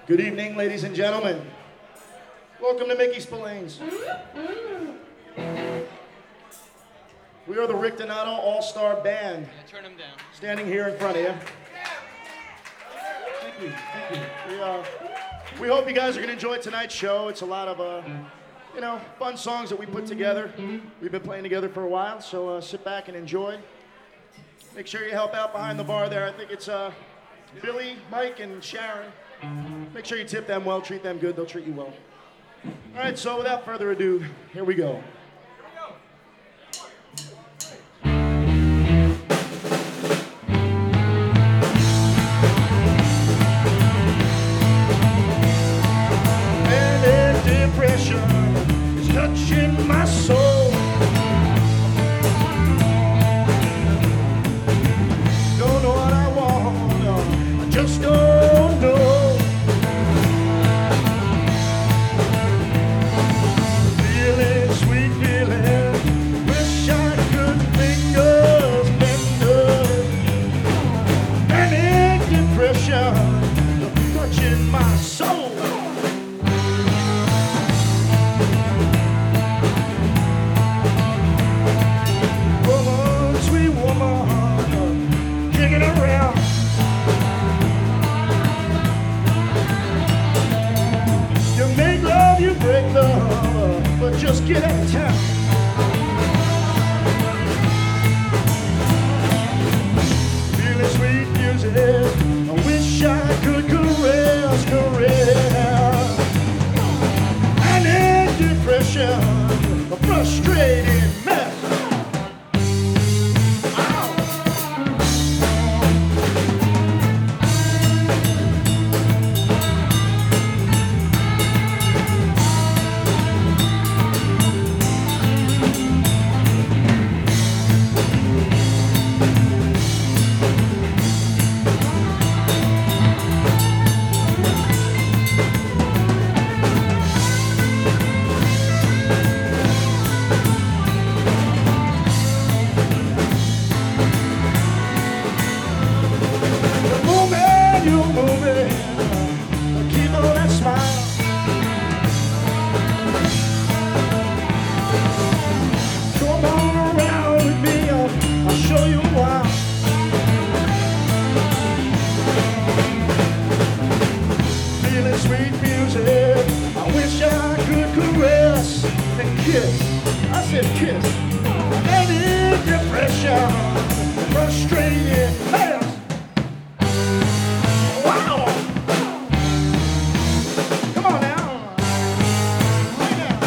Good evening, ladies and gentlemen. Welcome to Mickey Spillane's. We are the Rick Donato All-Star Band. Yeah, turn them down. Standing here in front of you. Thank you. We hope you guys are going to enjoy tonight's show. It's a lot of, fun songs that we put together. We've been playing together for a while, so sit back and enjoy. Make sure you help out behind the bar there. I think it's Billy, Mike, and Sharon. Make sure you tip them well, treat them good. They'll treat you well. All right, so without further ado, here we go. Is touching my soul. Don't know what I want, I just don't know. Feeling, sweet feeling, wish I could fingers bend. Manic depression, touching my soul. Break love, but just get out of town. Feeling sweet music, I wish I could caress. And in depression, a frustrated mess. I said kiss. Any depression, frustrated mess. Wow! Come on now. Right now.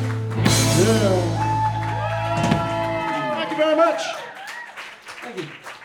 Thank you very much. Thank you.